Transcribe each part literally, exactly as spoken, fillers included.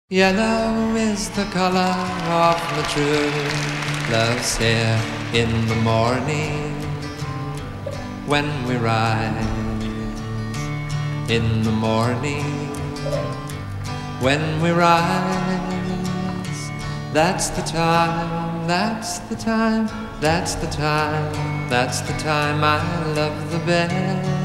Yellow is the color of my true love's hair in the morning when we rise. In the morning when we rise, that's the time, that's the time, that's the time, that's the time I love the best.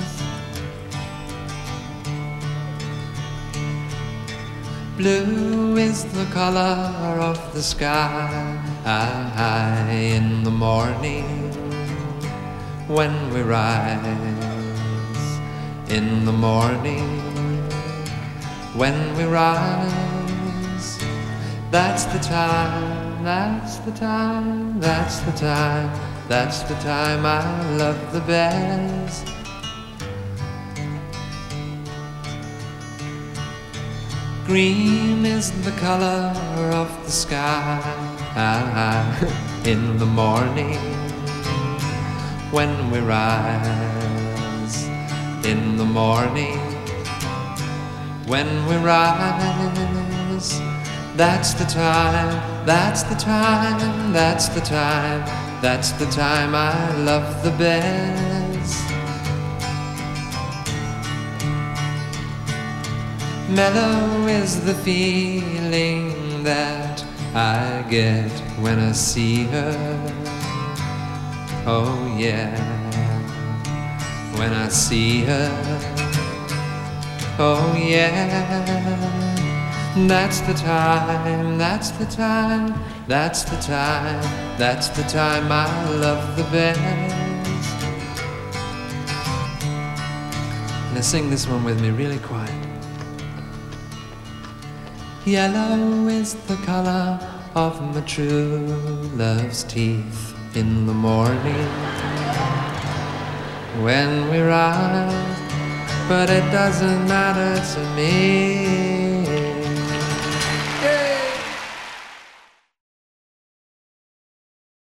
Blue is the color of the sky in the morning when we rise. In the morning when we rise, that's the time, that's the time, that's the time, that's the time I love the best. Green is the color of the sky in the morning when we rise. In the morning when we rise, that's the time, that's the time, that's the time, that's the time I love the best. Mellow is the feeling that I get when I see her. Oh yeah, when I see her. Oh yeah, that's the time, that's the time, that's the time, that's the time I love the best. Now sing this one with me really quiet. Yellow is the color of my true love's teeth in the morning when we rise, but it doesn't matter to me.